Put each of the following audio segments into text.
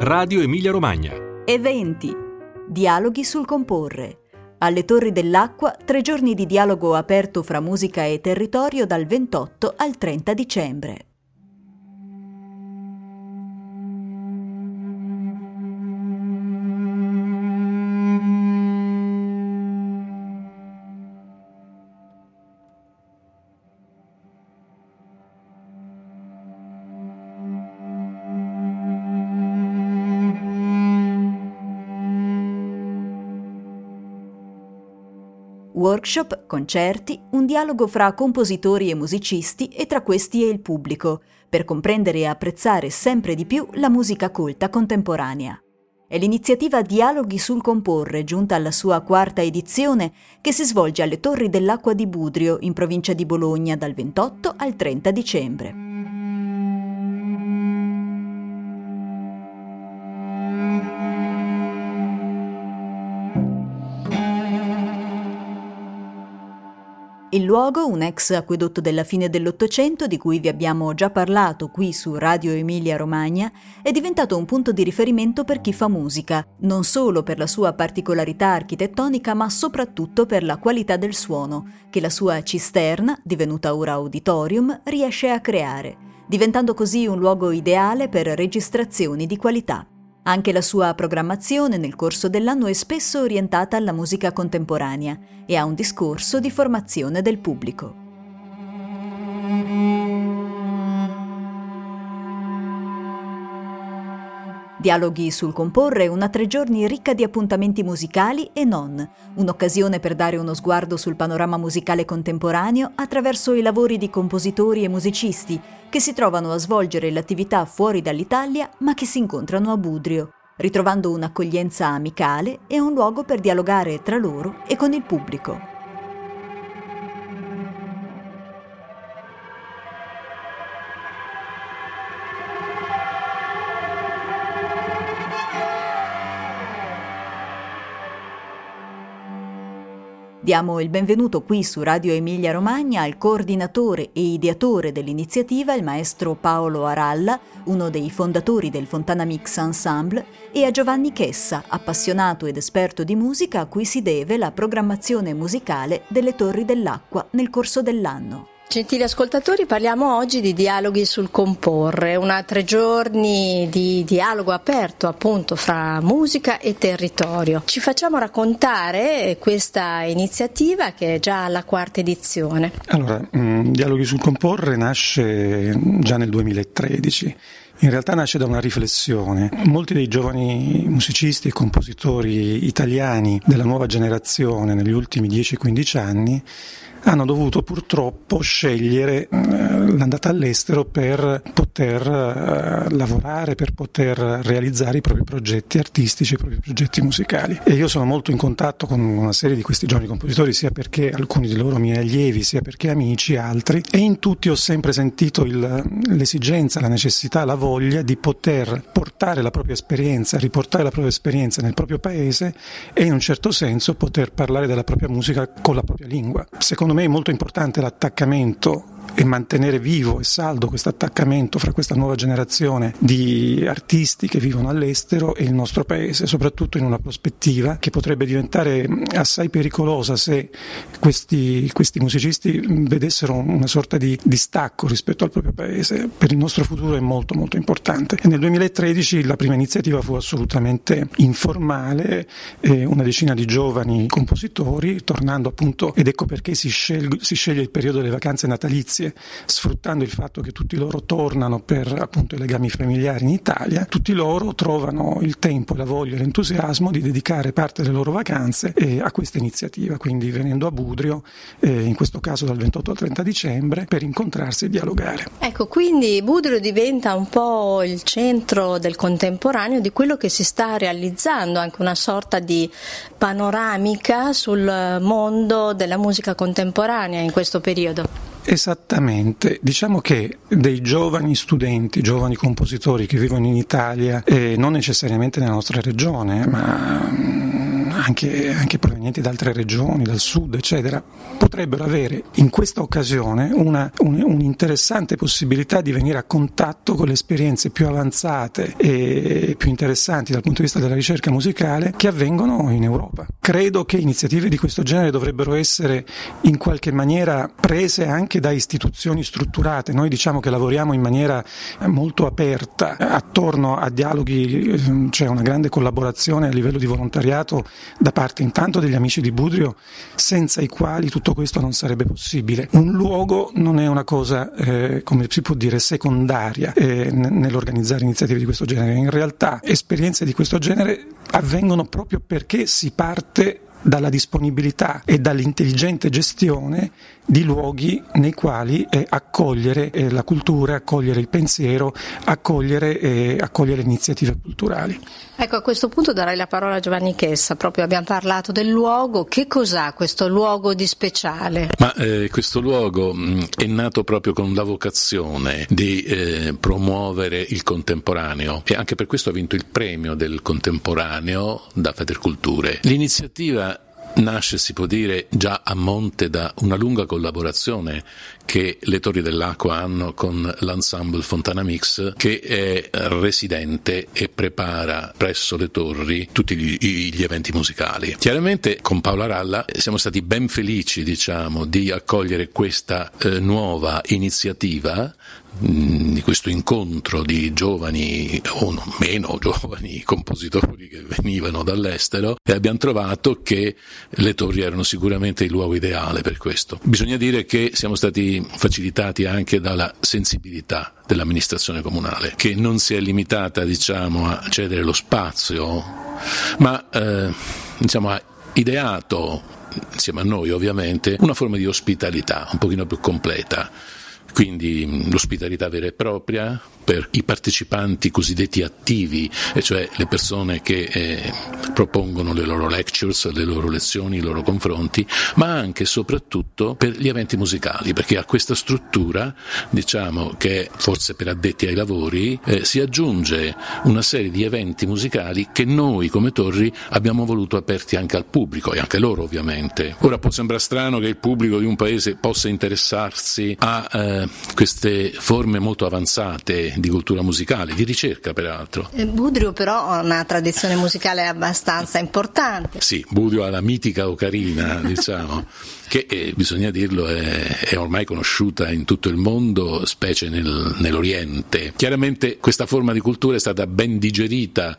Radio Emilia Romagna. Eventi. Dialoghi sul comporre. Alle Torri dell'Acqua, 3 giorni di dialogo aperto fra musica e territorio dal 28 al 30 dicembre. Workshop, concerti, un dialogo fra compositori e musicisti e tra questi e il pubblico, per comprendere e apprezzare sempre di più la musica colta contemporanea. È l'iniziativa Dialoghi sul comporre, giunta alla sua 4ª edizione, che si svolge alle Torri dell'Acqua di Budrio, in provincia di Bologna, dal 28 al 30 dicembre. Il luogo, un ex acquedotto della fine dell'Ottocento, di cui vi abbiamo già parlato qui su Radio Emilia Romagna, è diventato un punto di riferimento per chi fa musica, non solo per la sua particolarità architettonica, ma soprattutto per la qualità del suono, che la sua cisterna, divenuta ora auditorium, riesce a creare, diventando così un luogo ideale per registrazioni di qualità. Anche la sua programmazione nel corso dell'anno è spesso orientata alla musica contemporanea e a un discorso di formazione del pubblico. Dialoghi sul comporre, una 3 giorni ricca di appuntamenti musicali e non, un'occasione per dare uno sguardo sul panorama musicale contemporaneo attraverso i lavori di compositori e musicisti che si trovano a svolgere l'attività fuori dall'Italia ma che si incontrano a Budrio, ritrovando un'accoglienza amicale e un luogo per dialogare tra loro e con il pubblico. Diamo il benvenuto qui su Radio Emilia Romagna al coordinatore e ideatore dell'iniziativa, il maestro Paolo Aralla, uno dei fondatori del Fontana Mix Ensemble, e a Giovanni Chessa, appassionato ed esperto di musica a cui si deve la programmazione musicale delle Torri dell'Acqua nel corso dell'anno. Gentili ascoltatori, parliamo oggi di Dialoghi sul comporre, una 3 giorni di dialogo aperto appunto fra musica e territorio. Ci facciamo raccontare questa iniziativa che è già alla 4ª edizione. Allora, Dialoghi sul comporre nasce già nel 2013. In realtà nasce da una riflessione. Molti dei giovani musicisti e compositori italiani della nuova generazione negli ultimi 10-15 anni hanno dovuto purtroppo scegliere l'andata all'estero per poter lavorare, per poter realizzare i propri progetti artistici, i propri progetti musicali. E io sono molto in contatto con una serie di questi giovani compositori, sia perché alcuni di loro miei allievi, sia perché amici, altri, e in tutti ho sempre sentito l'esigenza, la necessità, la voglia di poter portare la propria esperienza, riportare la propria esperienza nel proprio paese e in un certo senso poter parlare della propria musica con la propria lingua. Secondo me è molto importante l'attaccamento e mantenere vivo e saldo questo attaccamento fra questa nuova generazione di artisti che vivono all'estero e il nostro paese, soprattutto in una prospettiva che potrebbe diventare assai pericolosa se questi musicisti vedessero una sorta di distacco rispetto al proprio paese. Per il nostro futuro è molto molto importante. E nel 2013 la prima iniziativa fu assolutamente informale, una decina di giovani compositori, tornando appunto, ed ecco perché si sceglie il periodo delle vacanze natalizie, sfruttando il fatto che tutti loro tornano per appunto i legami familiari in Italia, tutti loro trovano il tempo, la voglia e l'entusiasmo di dedicare parte delle loro vacanze a questa iniziativa, quindi venendo a Budrio, in questo caso dal 28 al 30 dicembre, per incontrarsi e dialogare. Ecco, quindi Budrio diventa un po' il centro del contemporaneo di quello che si sta realizzando, anche una sorta di panoramica sul mondo della musica contemporanea in questo periodo. Esattamente, diciamo che dei giovani studenti, giovani compositori che vivono in Italia, non necessariamente nella nostra regione, ma anche provenienti da altre regioni, dal sud, eccetera, potrebbero avere in questa occasione un'interessante possibilità di venire a contatto con le esperienze più avanzate e più interessanti dal punto di vista della ricerca musicale che avvengono in Europa. Credo che iniziative di questo genere dovrebbero essere in qualche maniera prese anche da istituzioni strutturate. Noi diciamo che lavoriamo in maniera molto aperta, attorno a dialoghi c'è una grande collaborazione a livello di volontariato da parte intanto degli amici di Budrio, senza i quali tutto questo non sarebbe possibile. Un luogo non è una cosa, come si può dire, secondaria nell'organizzare iniziative di questo genere. In realtà esperienze di questo genere avvengono proprio perché si parte dalla disponibilità e dall'intelligente gestione di luoghi nei quali accogliere la cultura, accogliere il pensiero, accogliere iniziative culturali. Ecco, a questo punto darei la parola a Giovanni Chessa. Proprio abbiamo parlato del luogo. Che cos'ha questo luogo di speciale? Ma questo luogo è nato proprio con la vocazione di promuovere il contemporaneo, e anche per questo ha vinto il premio del contemporaneo da Federculture. L'iniziativa nasce, si può dire, già a monte da una lunga collaborazione che le Torri dell'Acqua hanno con l'ensemble Fontana Mix, che è residente e prepara presso le Torri tutti gli eventi musicali. Chiaramente con Paola Ralla siamo stati ben felici, di accogliere questa nuova iniziativa, di questo incontro di giovani o meno giovani compositori che venivano dall'estero, e abbiamo trovato che le Torri erano sicuramente il luogo ideale per questo. Bisogna dire che siamo stati facilitati anche dalla sensibilità dell'amministrazione comunale, che non si è limitata a cedere lo spazio, ma ha ideato, insieme a noi ovviamente, una forma di ospitalità un pochino più completa. Quindi l'ospitalità vera e propria per i partecipanti cosiddetti attivi, e cioè le persone che propongono le loro lectures, le loro lezioni, i loro confronti, ma anche e soprattutto per gli eventi musicali, perché a questa struttura, che forse per addetti ai lavori, si aggiunge una serie di eventi musicali che noi come Torri abbiamo voluto aperti anche al pubblico, e anche loro ovviamente. Ora può sembrare strano che il pubblico di un paese possa interessarsi a queste forme molto avanzate di cultura musicale, di ricerca peraltro. Budrio però ha una tradizione musicale abbastanza importante. Sì, Budrio ha la mitica ocarina, che bisogna dirlo è ormai conosciuta in tutto il mondo, specie nell'Oriente. Chiaramente questa forma di cultura è stata ben digerita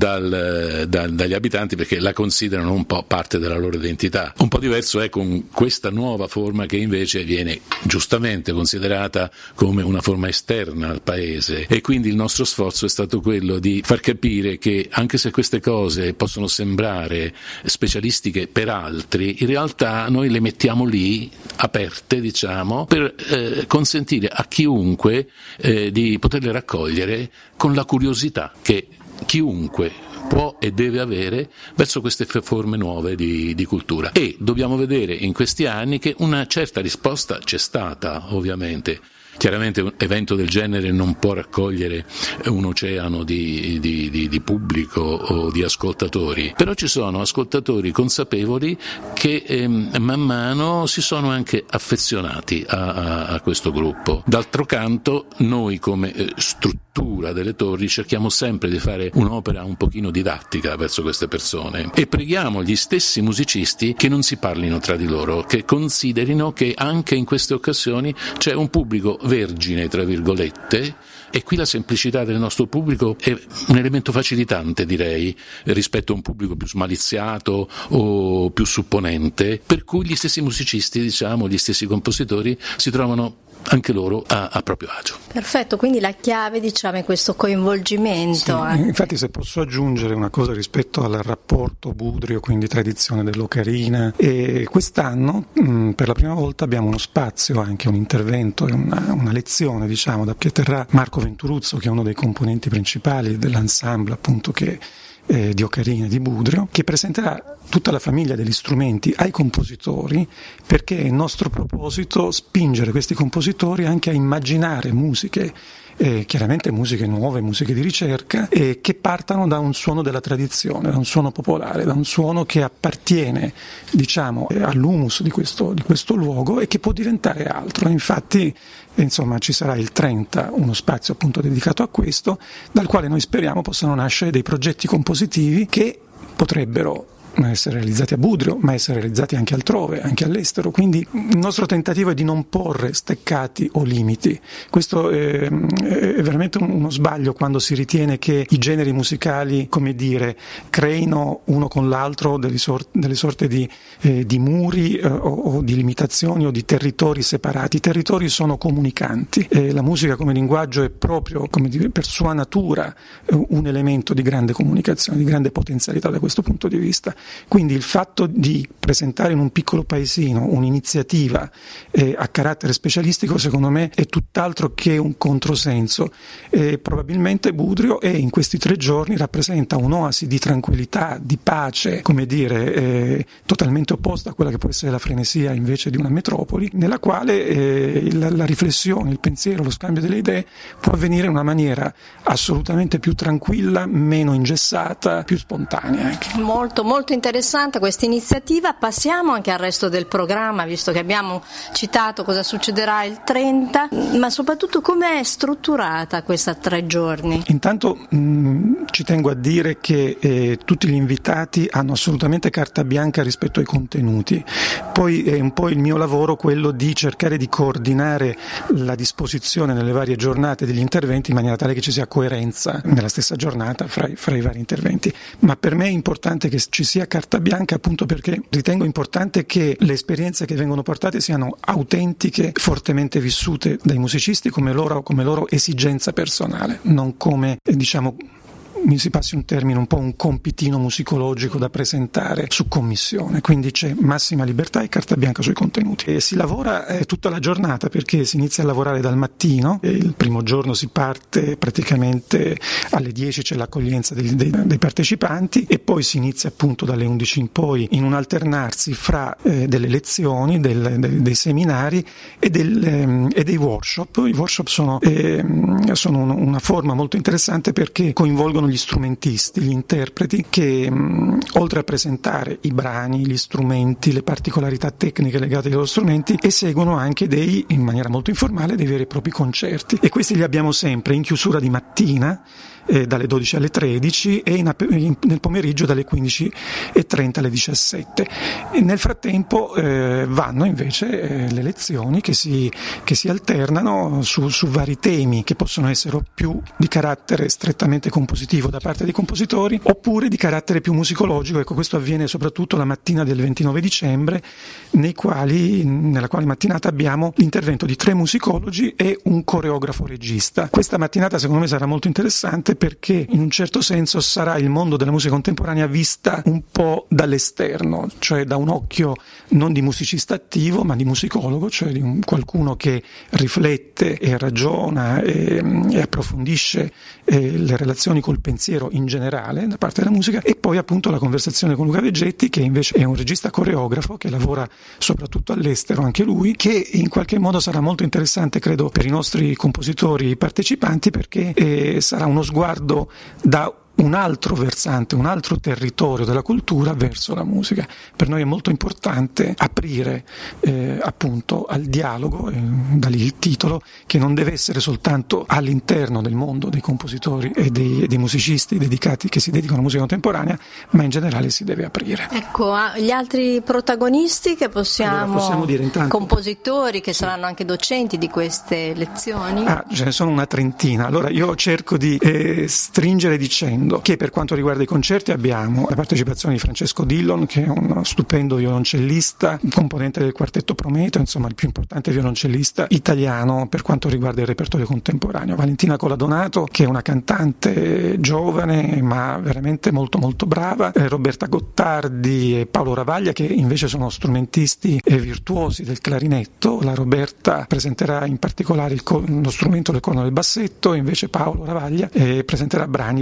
dagli abitanti, perché la considerano un po' parte della loro identità. Un po' diverso è con questa nuova forma, che invece viene giustamente considerata come una forma esterna al paese, e quindi il nostro sforzo è stato quello di far capire che anche se queste cose possono sembrare specialistiche per altri, in realtà noi le mettiamo lì aperte, per consentire a chiunque di poterle raccogliere con la curiosità che chiunque può e deve avere verso queste forme nuove di cultura. E dobbiamo vedere in questi anni che una certa risposta c'è stata, ovviamente. Chiaramente un evento del genere non può raccogliere un oceano di pubblico o di ascoltatori, però ci sono ascoltatori consapevoli che man mano si sono anche affezionati a questo gruppo. D'altro canto, noi come struttura delle Torri cerchiamo sempre di fare un'opera un pochino didattica verso queste persone, e preghiamo gli stessi musicisti che non si parlino tra di loro, che considerino che anche in queste occasioni c'è un pubblico vergine, tra virgolette, e qui la semplicità del nostro pubblico è un elemento facilitante, direi, rispetto a un pubblico più smaliziato o più supponente, per cui gli stessi musicisti, gli stessi compositori si trovano anche loro a proprio agio. Perfetto, quindi la chiave è questo coinvolgimento. Sì, infatti, se posso aggiungere una cosa rispetto al rapporto Budrio, quindi tradizione dell'ocarina, e quest'anno per la prima volta abbiamo uno spazio, anche un intervento e una lezione che terrà Marco Venturuzzo, che è uno dei componenti principali dell'ensemble appunto di ocarina di Budrio, che presenterà tutta la famiglia degli strumenti ai compositori, perché è il nostro proposito spingere questi compositori anche a immaginare musiche chiaramente musiche nuove, musiche di ricerca, che partano da un suono della tradizione, da un suono popolare, da un suono che appartiene, diciamo, all'humus di questo luogo e che può diventare altro. Infatti, insomma, ci sarà il 30, uno spazio appunto dedicato a questo, dal quale noi speriamo possano nascere dei progetti compositivi che potrebbero essere realizzati a Budrio, ma essere realizzati anche altrove, anche all'estero. Quindi il nostro tentativo è di non porre steccati o limiti. Questo è veramente uno sbaglio quando si ritiene che i generi musicali, come dire, creino uno con l'altro delle sorte di muri o di limitazioni o di territori separati. I territori sono comunicanti. La musica come linguaggio è proprio, come dire, per sua natura un elemento di grande comunicazione, di grande potenzialità da questo punto di vista. Quindi il fatto di presentare in un piccolo paesino un'iniziativa a carattere specialistico, secondo me, è tutt'altro che un controsenso. Probabilmente Budrio in questi 3 giorni rappresenta un'oasi di tranquillità, di pace, come dire, totalmente opposta a quella che può essere la frenesia invece di una metropoli, nella quale la riflessione, il pensiero, lo scambio delle idee può avvenire in una maniera assolutamente più tranquilla, meno ingessata, più spontanea anche. Molto, molto interessante questa iniziativa. Passiamo anche al resto del programma, visto che abbiamo citato cosa succederà il 30, ma soprattutto come è strutturata questa 3 giorni. Intanto ci tengo a dire che tutti gli invitati hanno assolutamente carta bianca rispetto ai contenuti. Poi è un po' il mio lavoro quello di cercare di coordinare la disposizione nelle varie giornate degli interventi in maniera tale che ci sia coerenza nella stessa giornata fra i vari interventi. Ma per me è importante che ci sia carta bianca, appunto perché ritengo importante che le esperienze che vengono portate siano autentiche, fortemente vissute dai musicisti come loro esigenza personale, non come, diciamo, mi si passi un termine, un po' un compitino musicologico da presentare su commissione. Quindi c'è massima libertà e carta bianca sui contenuti. E si lavora tutta la giornata, perché si inizia a lavorare dal mattino, e il primo giorno si parte praticamente alle 10, c'è l'accoglienza dei partecipanti, e poi si inizia appunto dalle 11 in poi in un alternarsi fra delle lezioni, dei seminari e dei workshop. I workshop sono una forma molto interessante perché coinvolgono gli strumentisti, gli interpreti, che oltre a presentare i brani, gli strumenti, le particolarità tecniche legate ai loro strumenti, eseguono anche in maniera molto informale, dei veri e propri concerti. E questi li abbiamo sempre in chiusura di mattina, dalle 12 alle 13, e nel pomeriggio dalle 15:30 alle 17. E nel frattempo vanno invece le lezioni che si alternano su vari temi che possono essere più di carattere strettamente compositivo da parte dei compositori, oppure di carattere più musicologico. Ecco, questo avviene soprattutto la mattina del 29 dicembre, nella quale mattinata abbiamo l'intervento di 3 musicologi e un coreografo regista. Questa mattinata secondo me sarà molto interessante, perché in un certo senso sarà il mondo della musica contemporanea vista un po' dall'esterno, cioè da un occhio non di musicista attivo ma di musicologo, cioè di qualcuno che riflette e ragiona e approfondisce le relazioni col pensiero in generale da parte della musica. E poi appunto la conversazione con Luca Vegetti, che invece è un regista coreografo che lavora soprattutto all'estero anche lui, che in qualche modo sarà molto interessante, credo, per i nostri compositori partecipanti, perché sarà uno sguardo da un altro versante, un altro territorio della cultura verso la musica. Per noi è molto importante aprire appunto al dialogo, da lì il titolo, che non deve essere soltanto all'interno del mondo dei compositori e dei musicisti che si dedicano alla musica contemporanea, ma in generale si deve aprire. Ecco, gli altri protagonisti che possiamo dire intanto, compositori che saranno anche docenti di queste lezioni? Ce ne sono una trentina. Allora io cerco di stringere dicendo che per quanto riguarda i concerti abbiamo la partecipazione di Francesco Dillon, che è uno stupendo violoncellista, componente del quartetto Prometeo, insomma il più importante violoncellista italiano per quanto riguarda il repertorio contemporaneo. Valentina Coladonato, che è una cantante giovane ma veramente molto molto brava, Roberta Gottardi e Paolo Ravaglia, che invece sono strumentisti virtuosi del clarinetto. La Roberta presenterà in particolare lo strumento del corno del bassetto, invece Paolo Ravaglia presenterà brani per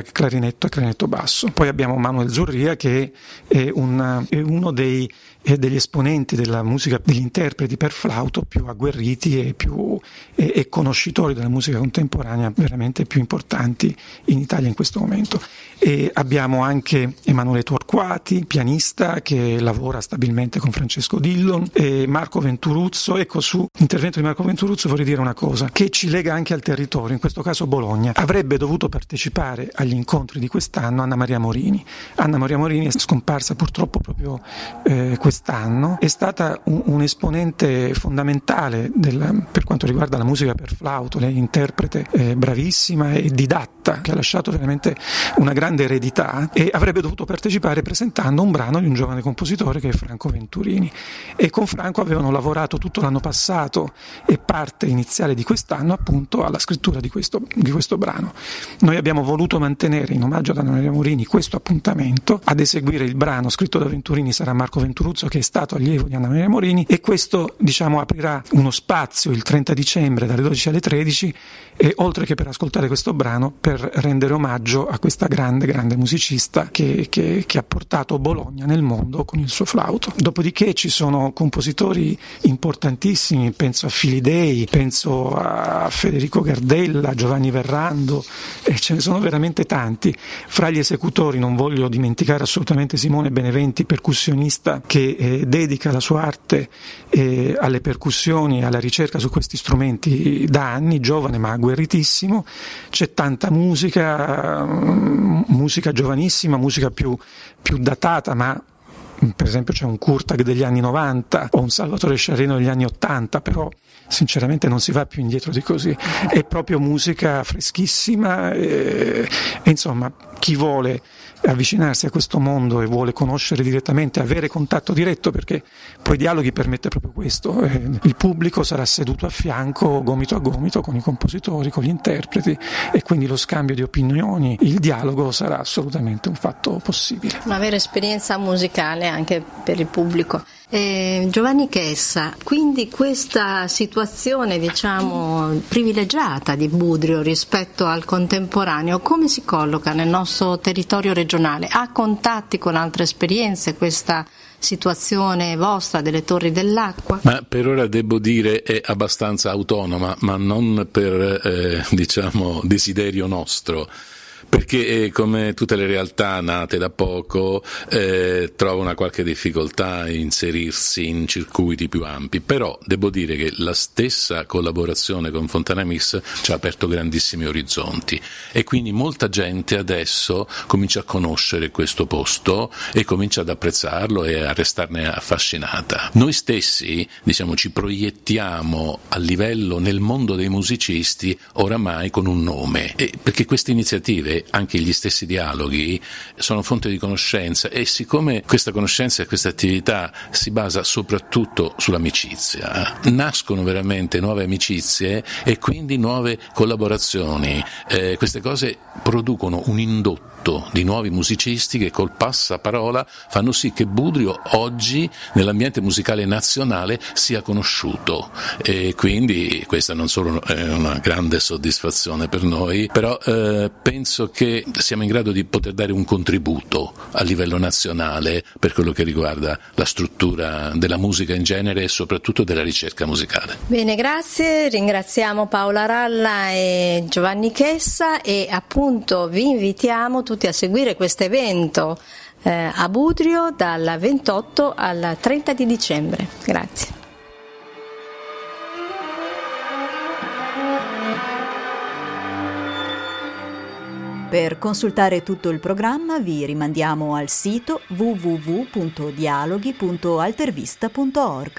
clarinetto e clarinetto basso. Poi abbiamo Manuel Zurria, che è uno degli esponenti della musica, degli interpreti per flauto più agguerriti e conoscitori della musica contemporanea veramente più importanti in Italia in questo momento. E abbiamo anche Emanuele Torquati, pianista, che lavora stabilmente con Francesco Dillon, e Marco Venturuzzo. Ecco, su l'intervento di Marco Venturuzzo vorrei dire una cosa che ci lega anche al territorio, in questo caso Bologna. Avrebbe dovuto partecipare agli incontri di quest'anno Anna Maria Morini. Anna Maria Morini è scomparsa purtroppo proprio quest'anno. È stata un esponente fondamentale per quanto riguarda la musica per flauto. Lei è interprete bravissima e didatta, che ha lasciato veramente una grande eredità, e avrebbe dovuto partecipare presentando un brano di un giovane compositore che è Franco Venturini, e con Franco avevano lavorato tutto l'anno passato e parte iniziale di quest'anno appunto alla scrittura di questo brano. Noi abbiamo voluto mantenere, in omaggio ad Anna Maria Morini, questo appuntamento. Ad eseguire il brano scritto da Venturini sarà Marco Venturuzzo, che è stato allievo di Anna Maria Morini, e questo aprirà uno spazio il 30 dicembre dalle 12 alle 13, e oltre che per ascoltare questo brano, per rendere omaggio a questa grande musicista che ha portato Bologna nel mondo con il suo flauto. Dopodiché ci sono compositori importantissimi, penso a Filidei, penso a Federico Gardella, Giovanni Verrando, e ce ne sono veramente tanti. Fra gli esecutori non voglio dimenticare assolutamente Simone Beneventi, percussionista, che dedica la sua arte alle percussioni e alla ricerca su questi strumenti da anni, giovane ma agguerritissimo. C'è tanta musica giovanissima, musica più datata, ma per esempio c'è un Kurtag degli anni 90 o un Salvatore Sciarrino degli anni 80, però sinceramente non si va più indietro di così. È proprio musica freschissima e insomma, chi vuole avvicinarsi a questo mondo e vuole conoscere direttamente, avere contatto diretto, perché poi Dialoghi permette proprio questo. Il pubblico sarà seduto a fianco, gomito a gomito, con i compositori, con gli interpreti, e quindi lo scambio di opinioni, il dialogo sarà assolutamente un fatto possibile. Una vera esperienza musicale anche per il pubblico. Giovanni Chessa, quindi questa situazione privilegiata di Budrio rispetto al contemporaneo come si colloca nel nostro territorio regionale? Ha contatti con altre esperienze questa situazione vostra delle Torri dell'Acqua? Ma per ora devo dire è abbastanza autonoma, ma non per desiderio nostro. Perché come tutte le realtà nate da poco trova una qualche difficoltà a inserirsi in circuiti più ampi, però devo dire che la stessa collaborazione con Fontana Mix ci ha aperto grandissimi orizzonti, e quindi molta gente adesso comincia a conoscere questo posto e comincia ad apprezzarlo e a restarne affascinata. Noi stessi ci proiettiamo a livello nel mondo dei musicisti oramai con un nome, perché queste iniziative, anche gli stessi dialoghi, sono fonte di conoscenza, e siccome questa conoscenza e questa attività si basa soprattutto sull'amicizia, nascono veramente nuove amicizie e quindi nuove collaborazioni. Queste cose producono un indotto di nuovi musicisti che col passaparola fanno sì che Budrio oggi nell'ambiente musicale nazionale sia conosciuto, e quindi questa non solo è una grande soddisfazione per noi, però penso che siamo in grado di poter dare un contributo a livello nazionale per quello che riguarda la struttura della musica in genere e soprattutto della ricerca musicale. Bene, grazie, ringraziamo Paola Ralla e Giovanni Chessa, e appunto vi invitiamo tutti a seguire questo evento a Budrio dal 28 al 30 di dicembre. Grazie. Per consultare tutto il programma vi rimandiamo al sito www.dialoghi.altervista.org.